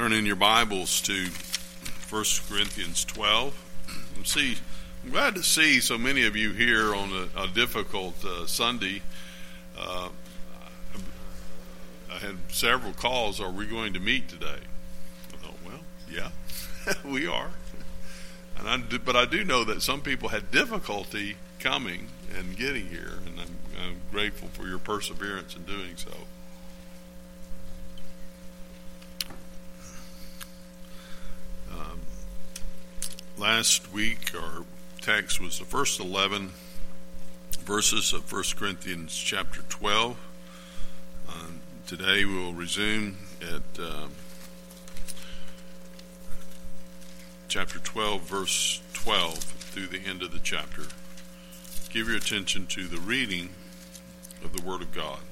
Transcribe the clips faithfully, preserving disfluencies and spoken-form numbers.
Turn in your Bibles to First Corinthians twelve. And see, I'm glad to see so many of you here on a, a difficult uh, Sunday. Uh, I had several calls. Are we going to meet today? I thought, well, yeah, we are. And I do, but I do know that some people had difficulty coming and getting here, and I'm, I'm grateful for your perseverance in doing so. Um, last week, our text was the first eleven verses of First Corinthians chapter twelve. Um, today we will resume at um, chapter twelve, verse twelve, through the end of the chapter. Give your attention to the reading of the Word of God.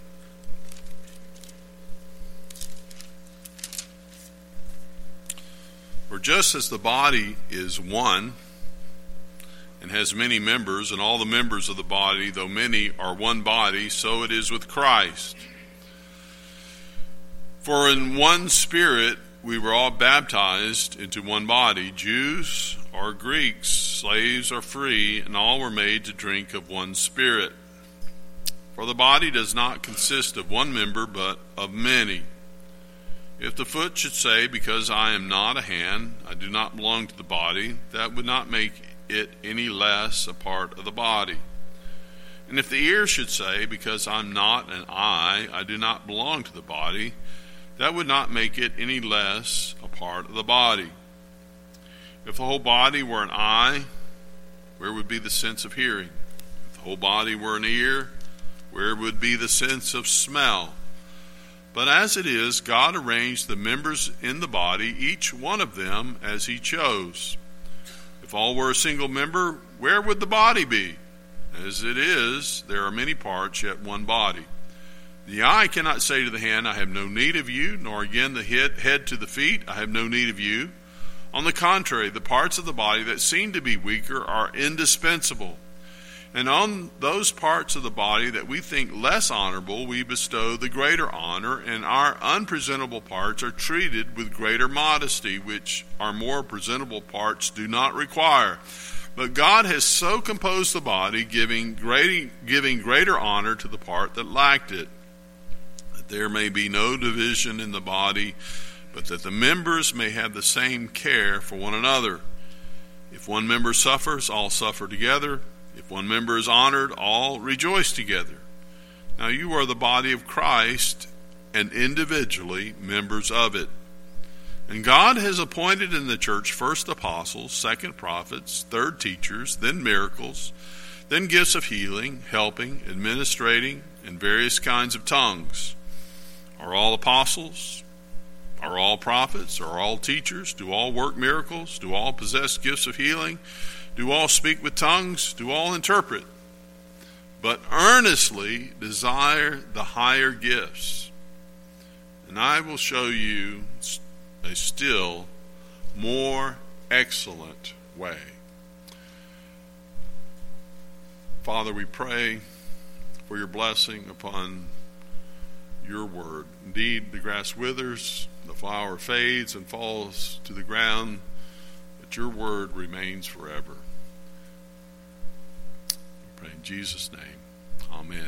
For just as the body is one and has many members, and all the members of the body, though many, are one body, so it is with Christ. For in one Spirit we were all baptized into one body, Jews or Greeks, slaves or free, and all were made to drink of one Spirit. For the body does not consist of one member, but of many. If the foot should say, because I am not a hand, I do not belong to the body, that would not make it any less a part of the body. And if the ear should say, because I'm not an eye, I do not belong to the body, that would not make it any less a part of the body. If the whole body were an eye, where would be the sense of hearing? If the whole body were an ear, where would be the sense of smell? But as it is, God arranged the members in the body, each one of them as he chose. If all were a single member, where would the body be? As it is, there are many parts, yet one body. The eye cannot say to the hand, I have no need of you, nor again the head, head to the feet, I have no need of you. On the contrary, the parts of the body that seem to be weaker are indispensable. And on those parts of the body that we think less honorable, we bestow the greater honor, and our unpresentable parts are treated with greater modesty, which our more presentable parts do not require. But God has so composed the body, giving great, giving greater honor to the part that lacked it, that there may be no division in the body, but that the members may have the same care for one another. If one member suffers, all suffer together. If one member is honored, all rejoice together. Now you are the body of Christ, and individually members of it. And God has appointed in the church first apostles, second prophets, third teachers, then miracles, then gifts of healing, helping, administrating, and various kinds of tongues. Are all apostles? Are all prophets? Are all teachers? Do all work miracles? Do all possess gifts of healing? Do all speak with tongues? Do all interpret? But earnestly desire the higher gifts. And I will show you a still more excellent way. Father, we pray for your blessing upon your word. Indeed, the grass withers, the flower fades and falls to the ground, but your word remains forever. We pray in Jesus' name. Amen.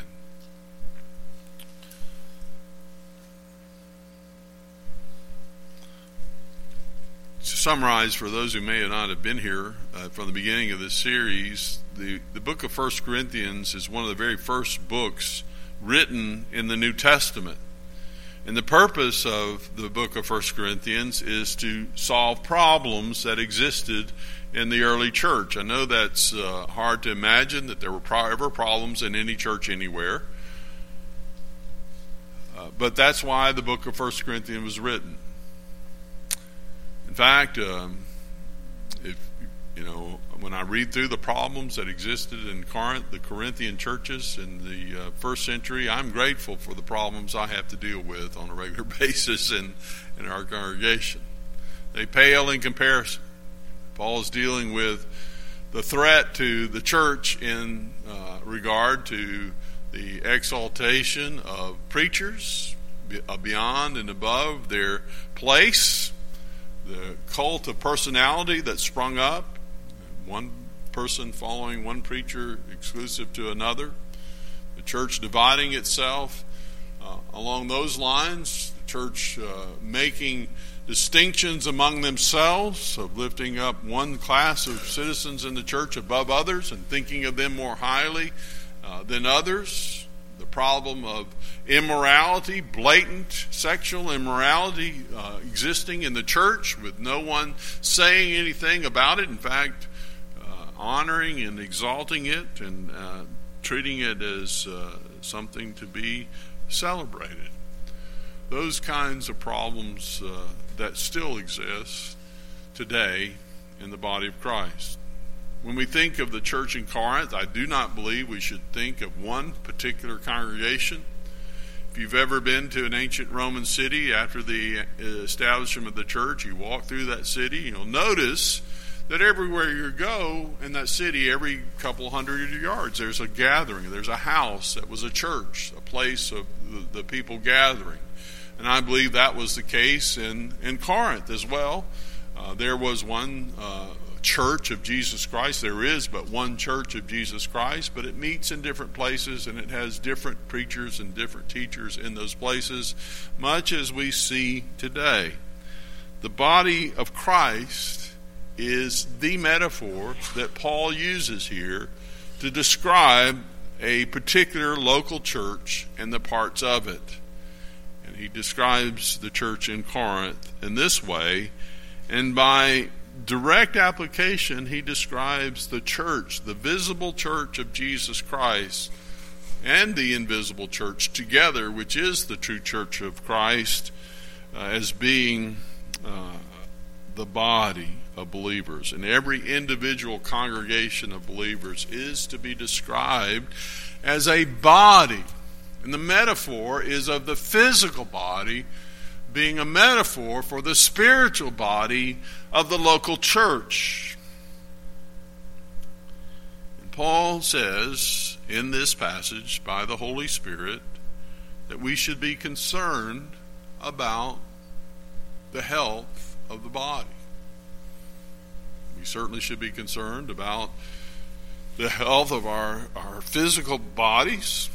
To summarize, for those who may not have been here uh, from the beginning of this series, the, the book of First Corinthians is one of the very first books written in the New Testament. And the purpose of the book of First Corinthians is to solve problems that existed in the early church. I know that's uh, hard to imagine that there were ever problems in any church anywhere. Uh, but that's why the book of First Corinthians was written. In fact, um, if you know, when I read through the problems that existed in Corinth, the Corinthian churches in the uh, first century, I'm grateful for the problems I have to deal with on a regular basis in, in our congregation. They pale in comparison. Paul is dealing with the threat to the church in uh, regard to the exaltation of preachers beyond and above their place, the cult of personality that sprung up, one person following one preacher exclusive to another, the church dividing itself uh, along those lines, the church uh, making distinctions among themselves, of lifting up one class of citizens in the church above others and thinking of them more highly uh, than others. The problem of immorality, blatant sexual immorality uh, existing in the church with no one saying anything about it. In fact, uh, honoring and exalting it and uh, treating it as uh, something to be celebrated. Those kinds of problems uh, that still exist today in the body of Christ. When we think of the church in Corinth, I do not believe we should think of one particular congregation. If you've ever been to an ancient Roman city after the establishment of the church, you walk through that city, you'll notice that everywhere you go in that city, every couple hundred yards, there's a gathering. There's a house that was a church, a place of the, the people gathering. And I believe that was the case in, in Corinth as well. Uh, there was one uh, church of Jesus Christ. There is but one church of Jesus Christ, but it meets in different places and it has different preachers and different teachers in those places, much as we see today. The body of Christ is the metaphor that Paul uses here to describe a particular local church and the parts of it. And he describes the church in Corinth in this way, and by direct application, he describes the church, the visible church of Jesus Christ, and the invisible church together, which is the true church of Christ, uh, as being uh, the body of believers. And every individual congregation of believers is to be described as a body. And the metaphor is of the physical body being a metaphor for the spiritual body of the local church. And Paul says in this passage by the Holy Spirit that we should be concerned about the health of the body. We certainly should be concerned about the health of our, our physical bodies,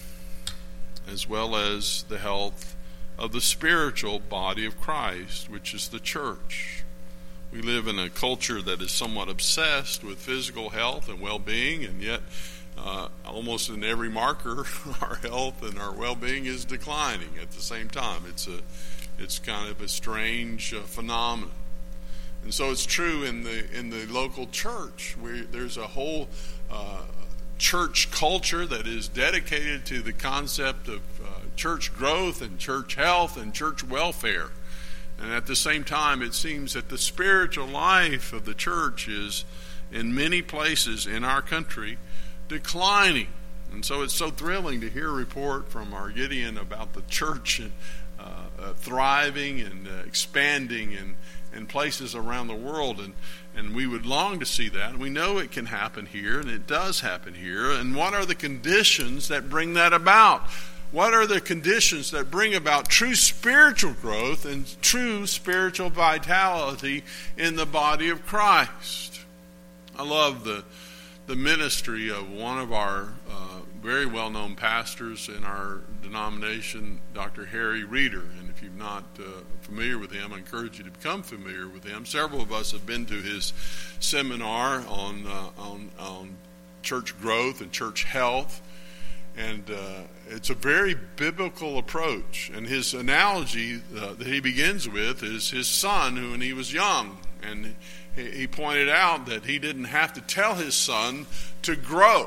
as well as the health of the spiritual body of Christ, which is the church. We live in a culture that is somewhat obsessed with physical health and well-being, and yet uh, almost in every marker, our health and our well-being is declining at the same time. It's a, it's kind of a strange uh, phenomenon. And so it's true in the in the local church. We, there's a whole uh, church culture that is dedicated to the concept of uh, church growth and church health and church welfare. And at the same time, it seems that the spiritual life of the church is, in many places in our country, declining. And so it's so thrilling to hear a report from our Gideon about the church uh, uh, thriving and uh, expanding in, in places around the world. And And we would long to see that. And we know it can happen here, and it does happen here. And what are the conditions that bring that about? What are the conditions that bring about true spiritual growth and true spiritual vitality in the body of Christ? I love the the ministry of one of our uh, very well-known pastors in our denomination, Doctor Harry Reeder. And if you're not uh, familiar with him, I encourage you to become familiar with him. Several of us have been to his seminar on uh, on, on church growth and church health. And uh, it's a very biblical approach. And his analogy uh, that he begins with is his son, who when he was young. And he, he pointed out that he didn't have to tell his son to grow.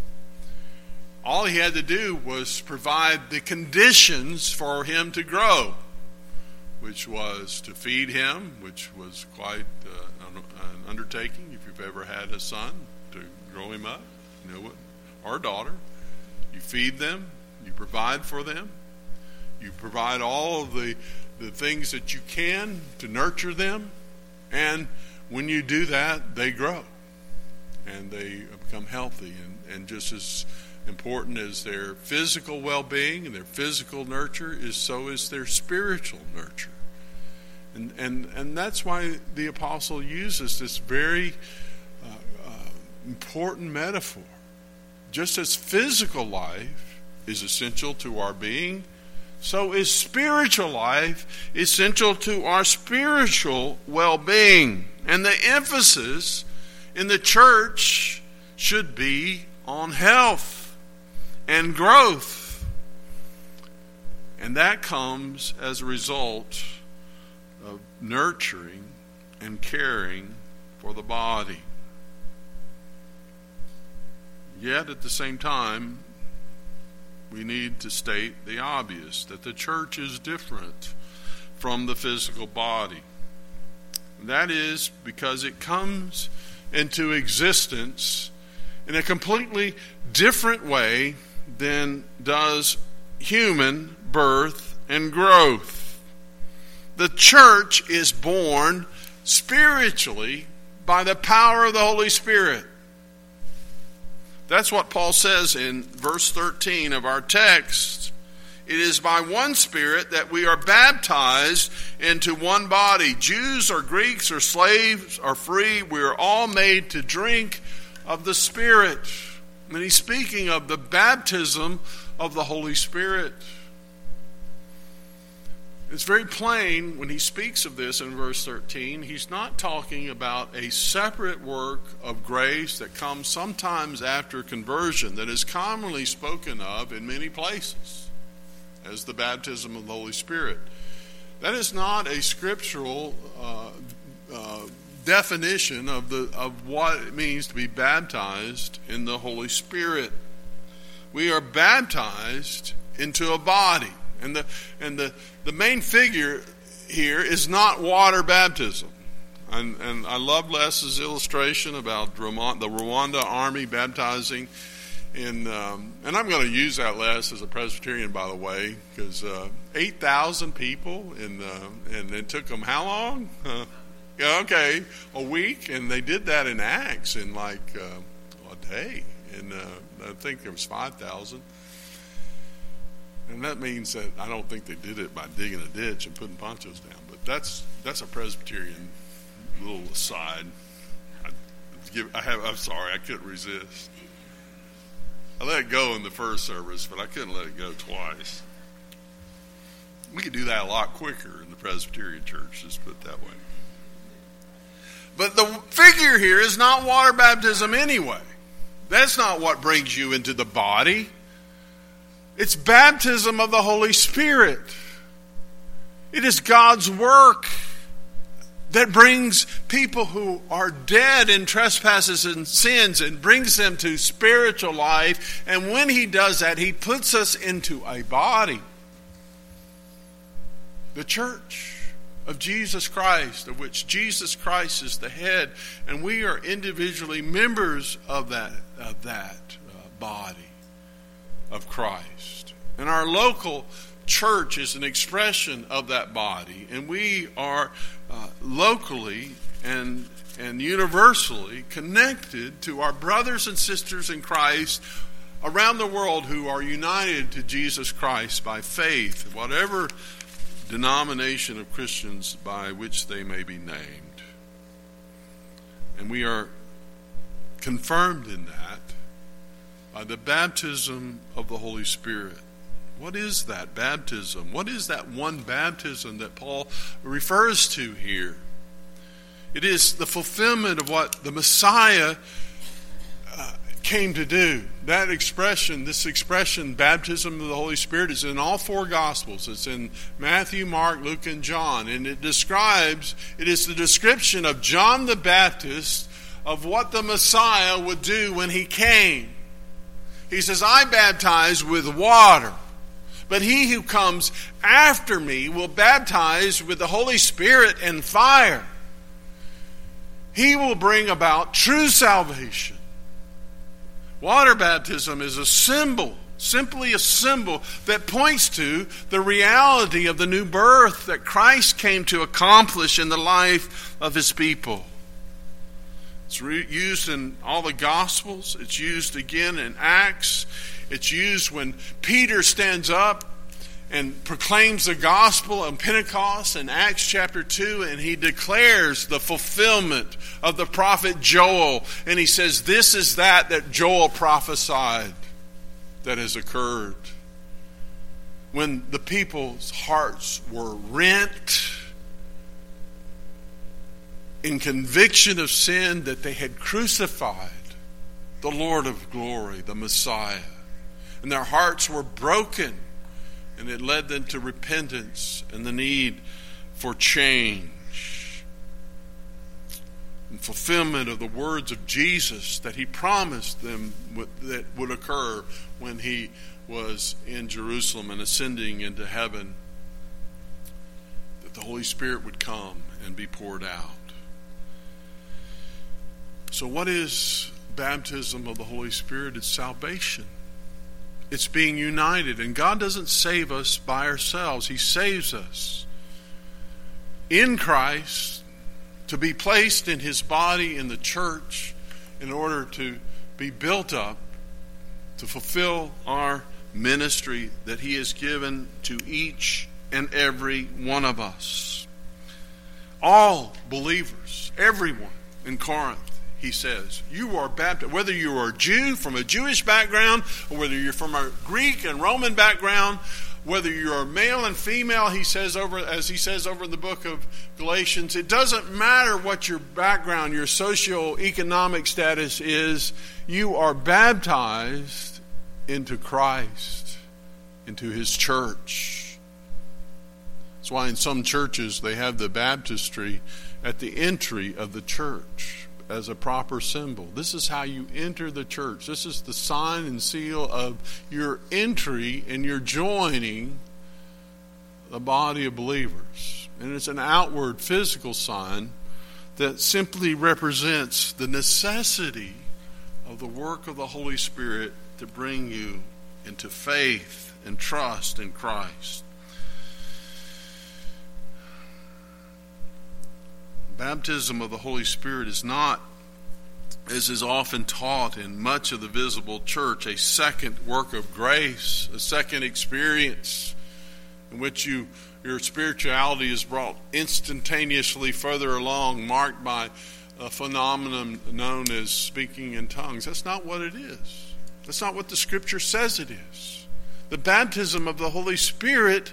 All he had to do was provide the conditions for him to grow, which was to feed him, which was quite uh, an undertaking if you've ever had a son, to grow him up, you know what, or a daughter. You feed them, you provide for them, you provide all of the, the things that you can to nurture them, and when you do that, they grow, and they become healthy, and, and just as important as their physical well-being and their physical nurture is, so is their spiritual nurture. And, and, and that's why the apostle uses this very uh, uh, important metaphor. Just as physical life is essential to our being, so is spiritual life essential to our spiritual well-being. And the emphasis in the church should be on health and growth. And that comes as a result of nurturing and caring for the body. Yet at the same time, we need to state the obvious, that the church is different from the physical body. That is because it comes into existence in a completely different way than does human birth and growth. The church is born spiritually by the power of the Holy Spirit. That's what Paul says in verse thirteen of our text. It is by one Spirit that we are baptized into one body. Jews or Greeks or slaves or free, we are all made to drink of the Spirit. And he's speaking of the baptism of the Holy Spirit. It's very plain when he speaks of this in verse thirteen. He's not talking about a separate work of grace that comes sometimes after conversion, that is commonly spoken of in many places as the baptism of the Holy Spirit. That is not a scriptural uh, uh, definition of the of what it means to be baptized in the Holy Spirit. We are baptized into a body. And the and the, the main figure here is not water baptism. And, and I love Les's illustration about Rwanda, the Rwanda army baptizing. In, um, and I'm going to use that, Les, as a Presbyterian, by the way, because uh, eight thousand people, in, uh, and it took them how long? Uh, yeah, okay, a week. And they did that in Acts in like uh, a day. And uh, I think there was five thousand. And that means that I don't think they did it by digging a ditch and putting ponchos down. But that's that's a Presbyterian little aside. I, give, I have. I'm sorry, I couldn't resist. I let it go in the first service, but I couldn't let it go twice. We could do that a lot quicker in the Presbyterian church, just put it that way. But the figure here is not water baptism anyway. That's not what brings you into the body. It's baptism of the Holy Spirit. It is God's work that brings people who are dead in trespasses and sins and brings them to spiritual life. And when He does that, He puts us into a body. The church of Jesus Christ, of which Jesus Christ is the head. And we are individually members of that, of that uh, body of Christ. And our local church is an expression of that body, and we are uh, locally and and universally connected to our brothers and sisters in Christ around the world who are united to Jesus Christ by faith, whatever denomination of Christians by which they may be named. And we are confirmed in that by the baptism of the Holy Spirit. What is that baptism? What is that one baptism that Paul refers to here? It is the fulfillment of what the Messiah uh, came to do. That expression, this expression, baptism of the Holy Spirit, is in all four Gospels. It's in Matthew, Mark, Luke, and John. And it describes, it is the description of John the Baptist of what the Messiah would do when he came. He says, I baptize with water, but he who comes after me will baptize with the Holy Spirit and fire. He will bring about true salvation. Water baptism is a symbol, simply a symbol that points to the reality of the new birth that Christ came to accomplish in the life of His people. It's re- used in all the Gospels. It's used again in Acts. It's used when Peter stands up and proclaims the gospel on Pentecost in Acts chapter two, and he declares the fulfillment of the prophet Joel. And he says, this is that that Joel prophesied that has occurred. When the people's hearts were rent in conviction of sin, that they had crucified the Lord of glory, the Messiah. And their hearts were broken, and it led them to repentance and the need for change. And fulfillment of the words of Jesus that he promised them that would occur when he was in Jerusalem and ascending into heaven, that the Holy Spirit would come and be poured out. So what is baptism of the Holy Spirit? It's salvation. It's being united. And God doesn't save us by ourselves. He saves us in Christ to be placed in his body in the church in order to be built up to fulfill our ministry that he has given to each and every one of us. All believers, everyone in Corinth, he says, you are baptized, whether you are a Jew from a Jewish background, or whether you're from a Greek and Roman background, whether you're male and female, he says over, as he says over in the book of Galatians, it doesn't matter what your background, your socioeconomic status is, you are baptized into Christ, into his church. That's why in some churches they have the baptistry at the entry of the church as a proper symbol. This is how you enter the church. This is the sign and seal of your entry and your joining the body of believers. And it's an outward physical sign that simply represents the necessity of the work of the Holy Spirit to bring you into faith and trust in Christ. Baptism of the Holy Spirit is not, as is often taught in much of the visible church, a second work of grace, a second experience in which you your spirituality is brought instantaneously further along, marked by a phenomenon known as speaking in tongues. That's not what it is. That's not what the Scripture says it is. The baptism of the Holy Spirit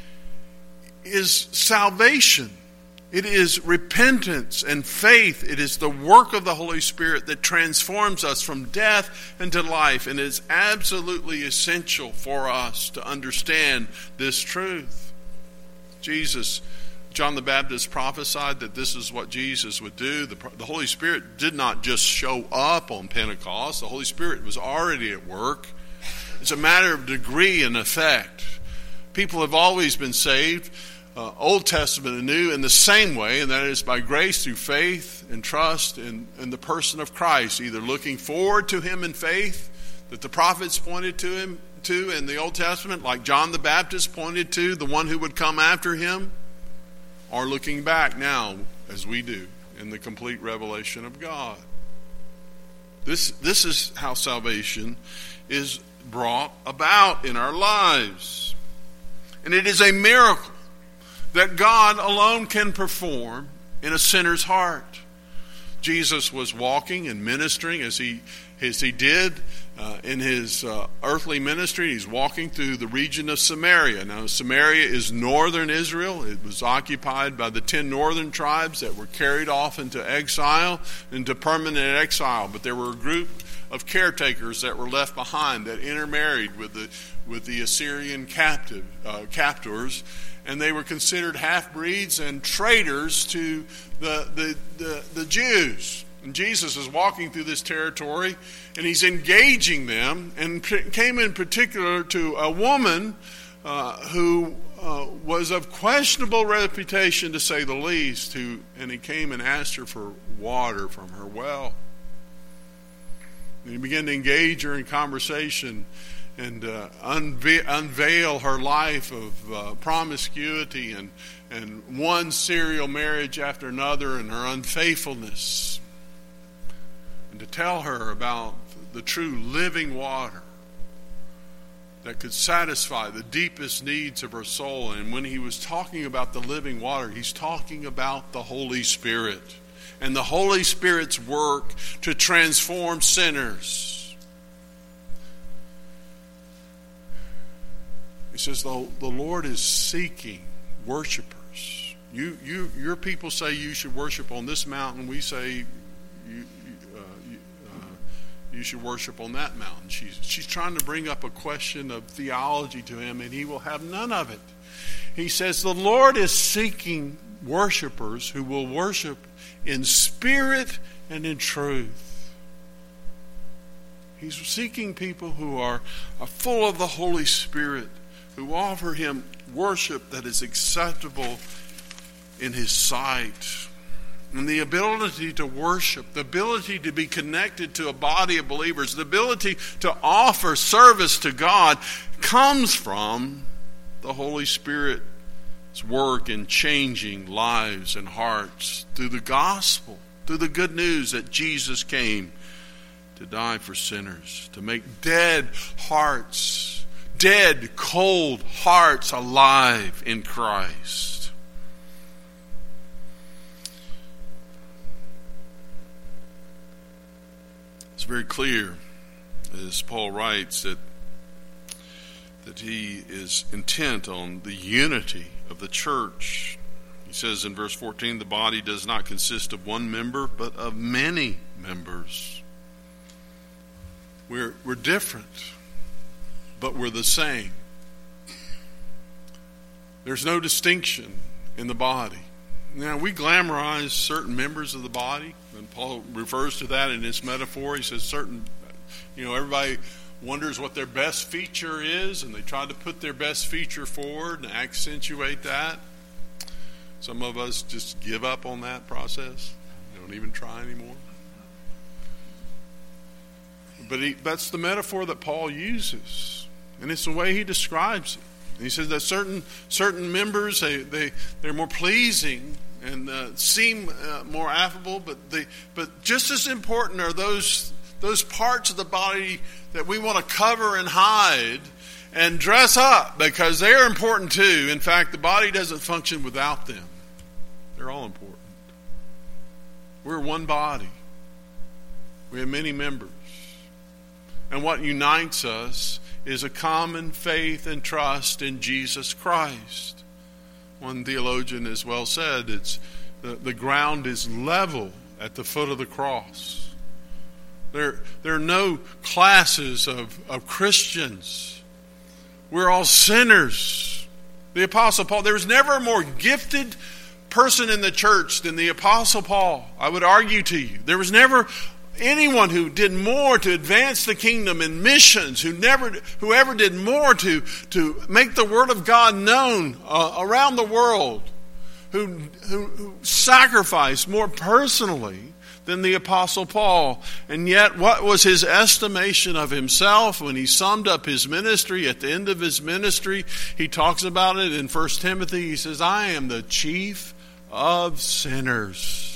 is salvation. It is repentance and faith. It is the work of the Holy Spirit that transforms us from death into life. And it is absolutely essential for us to understand this truth. Jesus, John the Baptist prophesied that this is what Jesus would do. The, the Holy Spirit did not just show up on Pentecost. The Holy Spirit was already at work. It's a matter of degree and effect. People have always been saved, uh, Old Testament and New, in the same way, and that is by grace through faith and trust in, in the person of Christ, either looking forward to him in faith that the prophets pointed to him to in the Old Testament, like John the Baptist pointed to the one who would come after him, or looking back now, as we do, in the complete revelation of God. This, this is how salvation is brought about in our lives. And it is a miracle that God alone can perform in a sinner's heart. Jesus was walking and ministering as he, as he did Uh, in his uh, earthly ministry. He's walking through the region of Samaria. Now, Samaria is northern Israel. It was occupied by the ten northern tribes that were carried off into exile, into permanent exile. But there were a group of caretakers that were left behind that intermarried with the with the Assyrian captive uh, captors, and they were considered half-breeds and traitors to the the, the, the Jews. And Jesus is walking through this territory, and he's engaging them, and came in particular to a woman uh, who uh, was of questionable reputation, to say the least, who, and he came and asked her for water from her well. And he began to engage her in conversation and uh, unve- unveil her life of uh, promiscuity and, and one serial marriage after another, and her unfaithfulness. And to tell her about the true living water that could satisfy the deepest needs of our soul. And when he was talking about the living water, he's talking about the Holy Spirit and the Holy Spirit's work to transform sinners. He says the, the Lord is seeking worshipers. You, you, your people say you should worship on this mountain. We say you, uh, you, uh, you should worship on that mountain. She's, she's trying to bring up a question of theology to him, and he will have none of it. He says the Lord is seeking worshipers who will worship in spirit and in truth. He's seeking people who are, are full of the Holy Spirit, who offer him worship that is acceptable in his sight. And the ability to worship, the ability to be connected to a body of believers, the ability to offer service to God comes from the Holy Spirit's work in changing lives and hearts through the gospel, through the good news that Jesus came to die for sinners, to make dead hearts, dead, cold hearts alive in Christ. It's very clear, as Paul writes, that that he is intent on the unity of the church. He says in verse fourteen, the body does not consist of one member, but of many members. We're, we're different, but we're the same. There's no distinction in the body. Now, we glamorize certain members of the body, and Paul refers to that in his metaphor. He says certain, you know, everybody wonders what their best feature is, and they try to put their best feature forward and accentuate that. Some of us just give up on that process. Don't even try anymore. But he, that's the metaphor that Paul uses, and it's the way he describes it. He says that certain certain members, they, they, they're more pleasing and uh, seem uh, more affable, but they, but just as important are those those parts of the body that we want to cover and hide and dress up, because they're important too. In fact, the body doesn't function without them. They're all important. We're one body. We have many members. And what unites us is a common faith and trust in Jesus Christ. One theologian has well said, it's the, the ground is level at the foot of the cross. There, there are no classes of, of Christians. We're all sinners. The Apostle Paul, there was never a more gifted person in the church than the Apostle Paul. I would argue to you, there was never anyone who did more to advance the kingdom in missions, who never, whoever did more to, to make the word of God known uh, around the world, who, who, who sacrificed more personally than the Apostle Paul. And yet, what was his estimation of himself when he summed up his ministry? At the end of his ministry, he talks about it in First Timothy. He says, I am the chief of sinners.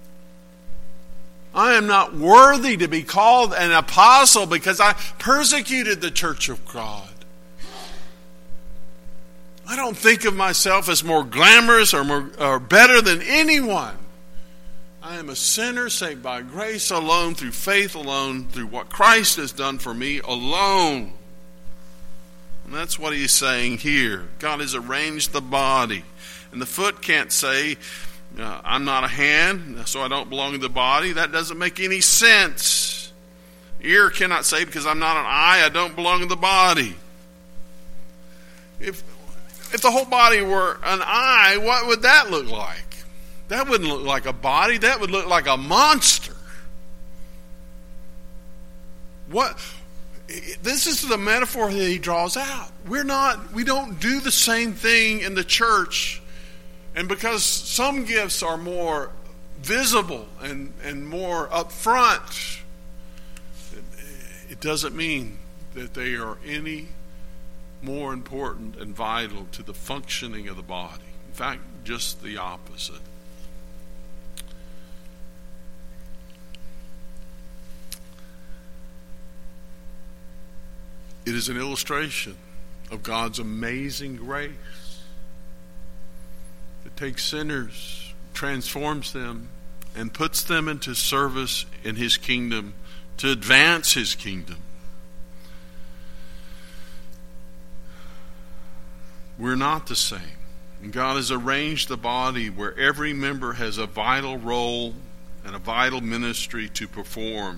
I am not worthy to be called an apostle because I persecuted the church of God. I don't think of myself as more glamorous or, more, or better than anyone. I am a sinner saved by grace alone, through faith alone, through what Christ has done for me alone. And that's what he's saying here. God has arranged the body. And the foot can't say, Uh, I'm not a hand, so I don't belong to the body. That doesn't make any sense. Ear cannot say, because I'm not an eye, I don't belong to the body. If if the whole body were an eye, what would that look like? That wouldn't look like a body. That would look like a monster. What? This is the metaphor that he draws out. We're not. We don't do the same thing in the church. And because some gifts are more visible and, and more upfront, it, it doesn't mean that they are any more important and vital to the functioning of the body. In fact, just the opposite. It is an illustration of God's amazing grace that takes sinners, transforms them, and puts them into service in His kingdom to advance His kingdom. We're not the same. And God has arranged the body where every member has a vital role and a vital ministry to perform.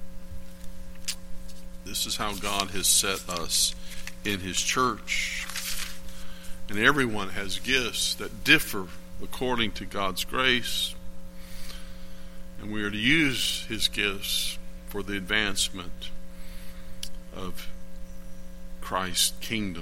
This is how God has set us in His church. And everyone has gifts that differ according to God's grace. And we are to use His gifts for the advancement of Christ's kingdom.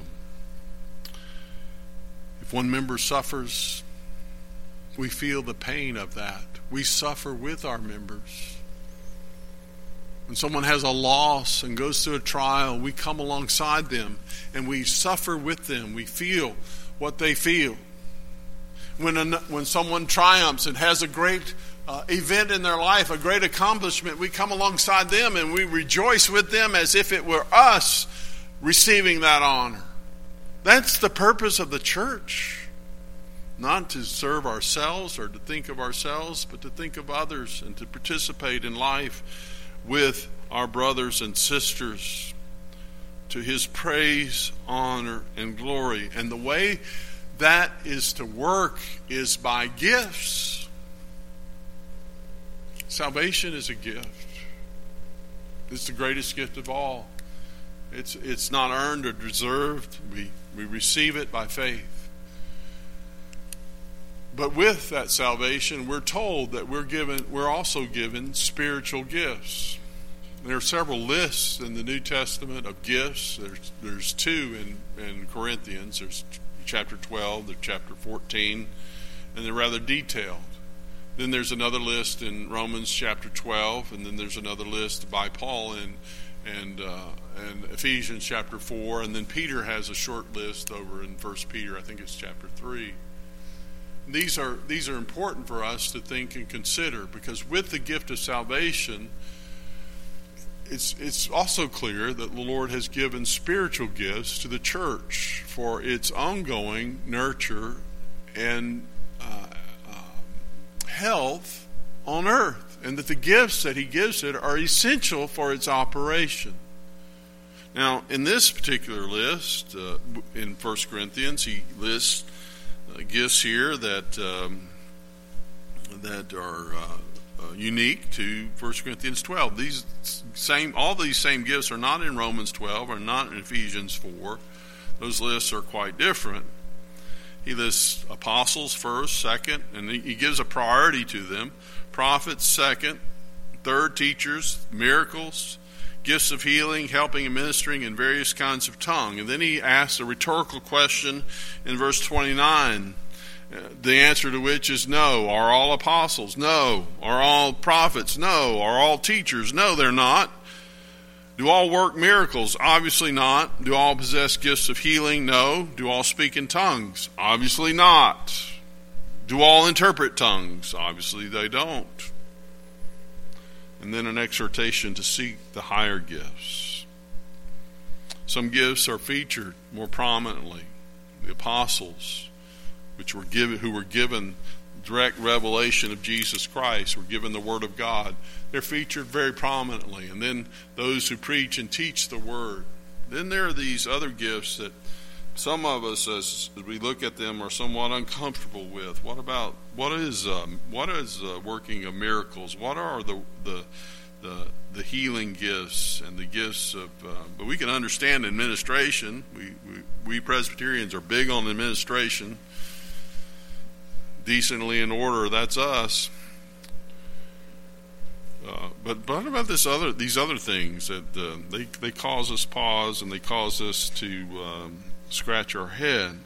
If one member suffers, we feel the pain of that. We suffer with our members. When someone has a loss and goes through a trial, we come alongside them and we suffer with them. We feel what they feel. When a, when someone triumphs and has a great uh, event in their life, a great accomplishment, we come alongside them and we rejoice with them as if it were us receiving that honor. That's the purpose of the church. Not to serve ourselves or to think of ourselves, but to think of others and to participate in life with our brothers and sisters to His praise, honor, and glory. And the way that is to work is by gifts. Salvation is a gift. It's the greatest gift of all. It's it's not earned or deserved. We we receive it by faith. But with that salvation, we're told that we're given we're also given spiritual gifts. There are several lists in the New Testament of gifts. There's there's two in, in Corinthians. There's chapter twelve, there's chapter fourteen, and they're rather detailed. Then there's another list in Romans chapter twelve, and then there's another list by Paul in and uh, and Ephesians chapter four, and then Peter has a short list over in First Peter, I think it's chapter three. These are these are important for us to think and consider, because with the gift of salvation, it's it's also clear that the Lord has given spiritual gifts to the church for its ongoing nurture and uh, uh, health on earth. And that the gifts that He gives it are essential for its operation. Now, in this particular list, uh, in First Corinthians, he lists uh, gifts here that um, that are uh, uh, unique to First Corinthians twelve. These same, all these same gifts are not in Romans twelve, or not in Ephesians four. Those lists are quite different. He lists apostles first, second, and he gives a priority to them. Prophets second, third teachers, miracles, gifts of healing, helping and ministering, and various kinds of tongue. And then he asks a rhetorical question in verse twenty-nine, the answer to which is no. Are all apostles? No. Are all prophets? No. Are all teachers? No, they're not. Do all work miracles? Obviously not. Do all possess gifts of healing? No. Do all speak in tongues? Obviously not. Do all interpret tongues? Obviously they don't. And then an exhortation to seek the higher gifts. Some gifts are featured more prominently. The apostles, which were given, who were given direct revelation of Jesus Christ, were given the Word of God. They're featured very prominently. And then those who preach and teach the Word. Then there are these other gifts that some of us, as we look at them, are somewhat uncomfortable with. What about what is um, what is uh, working of miracles? What are the the the, the healing gifts and the gifts of? Uh, but we can understand administration. We, we we Presbyterians are big on administration. Decently in order, that's us. Uh, but what about this other these other things that uh, they they cause us pause and they cause us to um, scratch our head?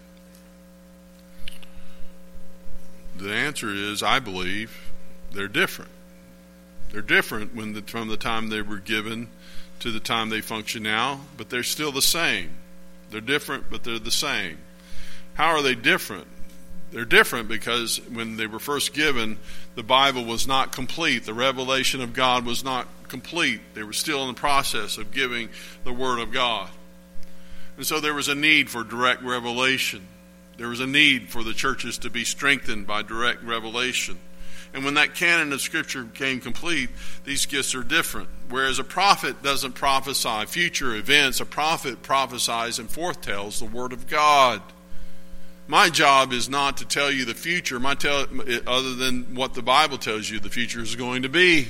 The answer is, I believe, they're different. They're different when the, from the time they were given to the time they function now, but they're still the same. They're different, but they're the same. How are they different? They're different because when they were first given, the Bible was not complete. The revelation of God was not complete. They were still in the process of giving the Word of God. And so there was a need for direct revelation. There was a need for the churches to be strengthened by direct revelation. And when that canon of Scripture became complete, these gifts are different. Whereas a prophet doesn't prophesy future events, a prophet prophesies and foretells the Word of God. My job is not to tell you the future, my tell, other than what the Bible tells you the future is going to be.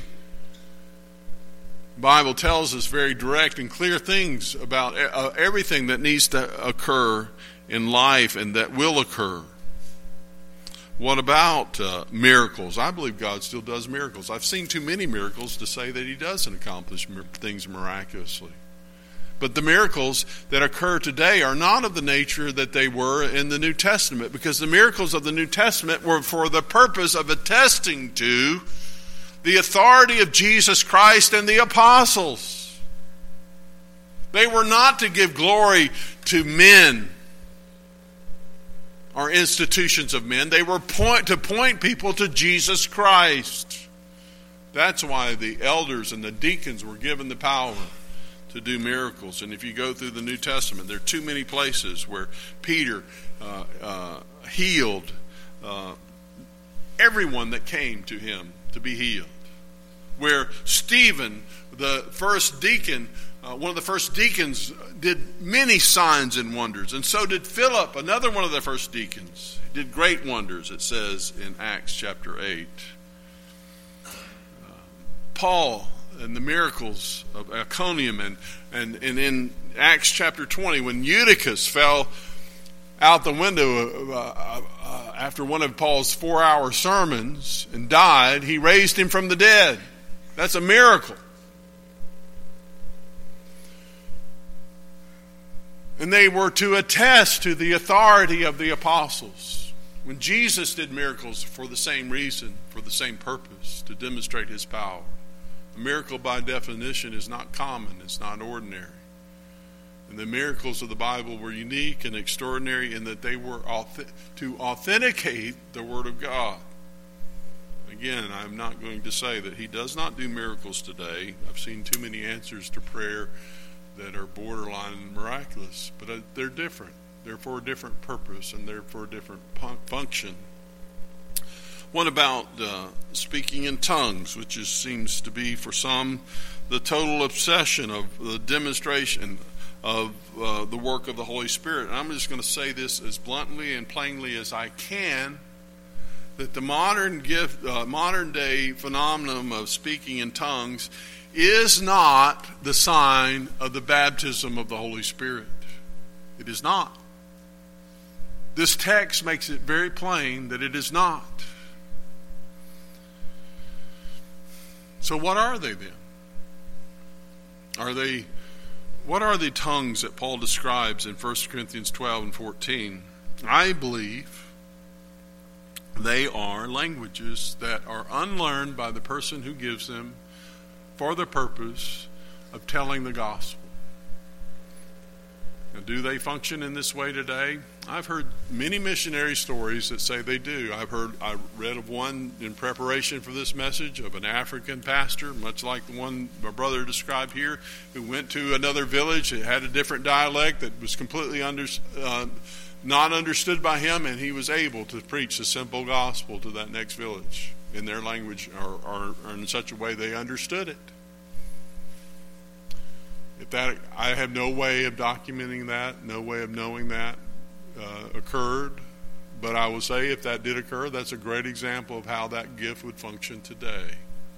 The Bible tells us very direct and clear things about everything that needs to occur in life and that will occur. What about uh, miracles? I believe God still does miracles. I've seen too many miracles to say that He doesn't accomplish mir- things miraculously. But the miracles that occur today are not of the nature that they were in the New Testament, because the miracles of the New Testament were for the purpose of attesting to the authority of Jesus Christ and the apostles. They were not to give glory to men or institutions of men. They were point to point people to Jesus Christ. That's why the elders and the deacons were given the power to do miracles. And if you go through the New Testament, there are too many places where Peter uh, uh, healed uh, everyone that came to him to be healed. Where Stephen, the first deacon, Uh, one of the first deacons, did many signs and wonders. And so did Philip, another one of the first deacons. He did great wonders, it says in Acts chapter eight. Uh, Paul and the miracles of Iconium. And, and, and in Acts chapter twenty, when Eutychus fell out the window uh, uh, after one of Paul's four-hour sermons and died, he raised him from the dead. That's a miracle. And they were to attest to the authority of the apostles. When Jesus did miracles for the same reason, for the same purpose, to demonstrate His power. A miracle by definition is not common, it's not ordinary. And the miracles of the Bible were unique and extraordinary in that they were to authenticate the Word of God. Again, I'm not going to say that He does not do miracles today. I've seen too many answers to prayer that are borderline miraculous, but they're different. They're for a different purpose, and they're for a different function. What about uh, speaking in tongues, which is, seems to be for some the total obsession of the demonstration of uh, the work of the Holy Spirit? And I'm just going to say this as bluntly and plainly as I can, that the modern gift, uh, modern day phenomenon of speaking in tongues is not the sign of the baptism of the Holy Spirit. It is not. This text makes it very plain that it is not. So what are they then? Are they, what are the tongues that Paul describes in First Corinthians twelve and fourteen? I believe they are languages that are unlearned by the person who gives them for the purpose of telling the gospel. Now, do they function in this way today? I've heard many missionary stories that say they do. I've heard, I read of one in preparation for this message of an African pastor, much like the one my brother described here, who went to another village that had a different dialect that was completely under, uh, not understood by him, and he was able to preach the simple gospel to that next village in their language, or, or, or in such a way they understood it. If that, I have no way of documenting that, no way of knowing that uh, occurred, but I will say if that did occur, that's a great example of how that gift would function today.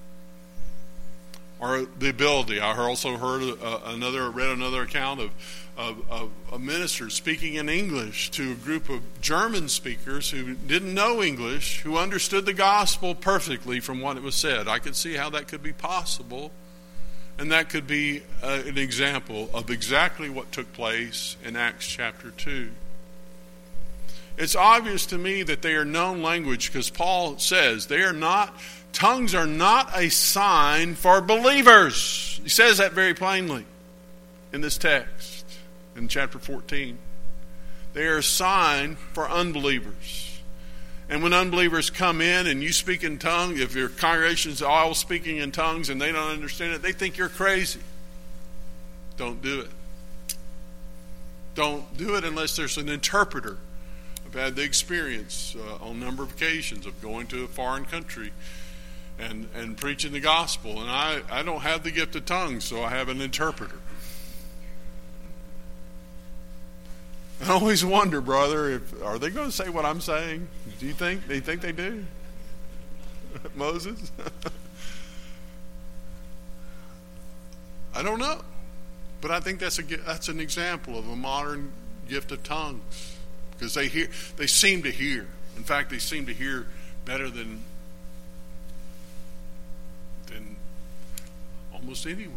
Or the ability. I also heard uh, another, read another account of, of, of a minister speaking in English to a group of German speakers who didn't know English, who understood the gospel perfectly from what it was said. I could see how that could be possible, and that could be uh, an example of exactly what took place in Acts chapter two. It's obvious to me that they are known language because Paul says they are not, tongues are not a sign for believers. He says that very plainly in this text in chapter fourteen. They are a sign for unbelievers. And when unbelievers come in and you speak in tongues, if your congregation's all speaking in tongues and they don't understand it, they think you're crazy. Don't do it. don't do it unless there's an interpreter. I've had the experience uh, on a number of occasions of going to a foreign country and, and preaching the gospel. And I, I don't have the gift of tongues, so I have an interpreter. I always wonder, brother, if are they going to say what I'm saying? Do you think? Do you think they do? Moses? I don't know. But I think that's a that's an example of a modern gift of tongues, because they hear, they seem to hear. In fact, they seem to hear better than than almost anywhere.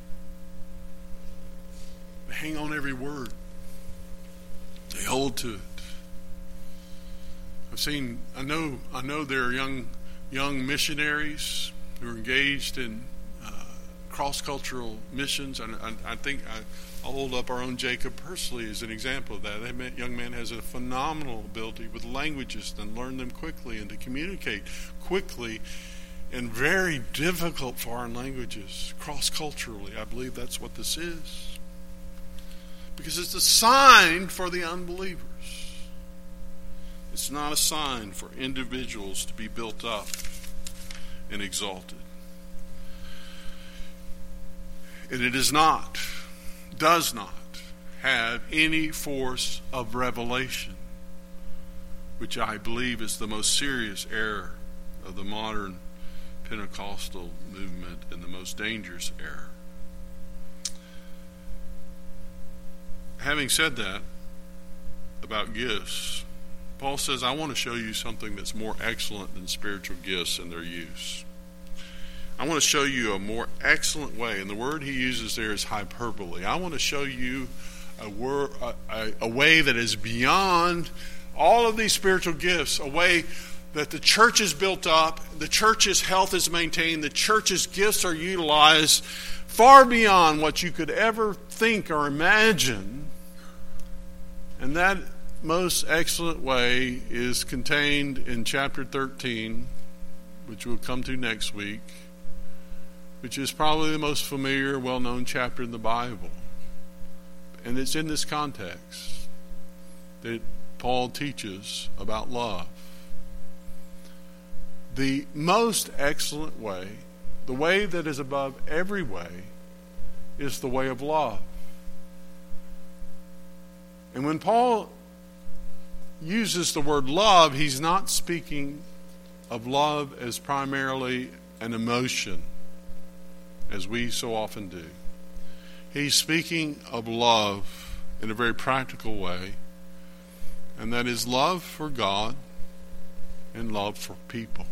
They hang on every word. They hold to it. I've seen. I know. I know there are young young missionaries who are engaged in uh, cross-cultural missions, and I, I think I, I'll hold up our own Jacob Persley as an example of that. That young man has a phenomenal ability with languages and learn them quickly and to communicate quickly in very difficult foreign languages, cross-culturally. I believe that's what this is. Because it's a sign for the unbelievers. It's not a sign for individuals to be built up and exalted. And it is not, does not have any force of revelation, which I believe is the most serious error of the modern Pentecostal movement and the most dangerous error. Having said that about gifts, Paul says, I want to show you something that's more excellent than spiritual gifts and their use. I want to show you a more excellent way, and the word he uses there is hyperbole. I want to show you a, word, a, a, a way that is beyond all of these spiritual gifts, a way that the church is built up, the church's health is maintained, the church's gifts are utilized far beyond what you could ever think or imagine. And that most excellent way is contained in chapter thirteen, which we'll come to next week, which is probably the most familiar, well-known chapter in the Bible. And it's in this context that Paul teaches about love. The most excellent way, the way that is above every way, is the way of love. And when Paul uses the word love, he's not speaking of love as primarily an emotion, as we so often do. He's speaking of love in a very practical way, and that is love for God and love for people.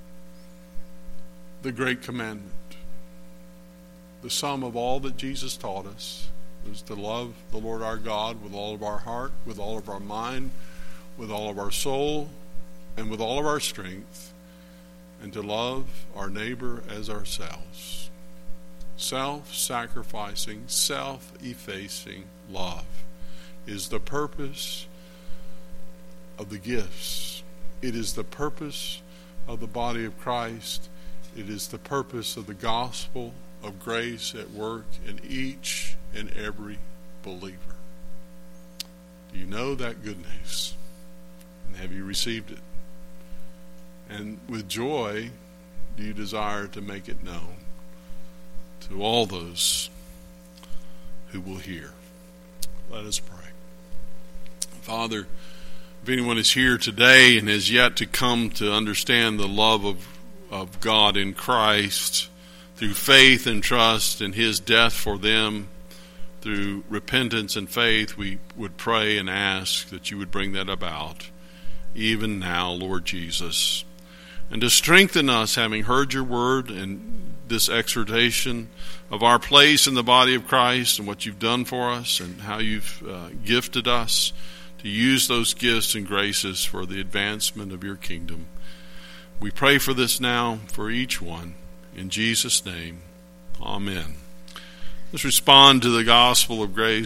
The great commandment, the sum of all that Jesus taught us, is to love the Lord our God with all of our heart, with all of our mind, with all of our soul, and with all of our strength, and to love our neighbor as ourselves. Self-sacrificing, self-effacing love is the purpose of the gifts. It is the purpose of the body of Christ. It is the purpose of the gospel of grace at work in each and every believer. Do you know that good news? And have you received it? And with joy, do you desire to make it known to all those who will hear? Let us pray. Father, if anyone is here today and has yet to come to understand the love of, of God in Christ through faith and trust in His death for them, through repentance and faith, we would pray and ask that you would bring that about, even now, Lord Jesus. And to strengthen us, having heard your word and this exhortation of our place in the body of Christ and what you've done for us and how you've uh, gifted us to use those gifts and graces for the advancement of your kingdom. We pray for this now for each one. In Jesus' name, amen. Let's respond to the gospel of grace.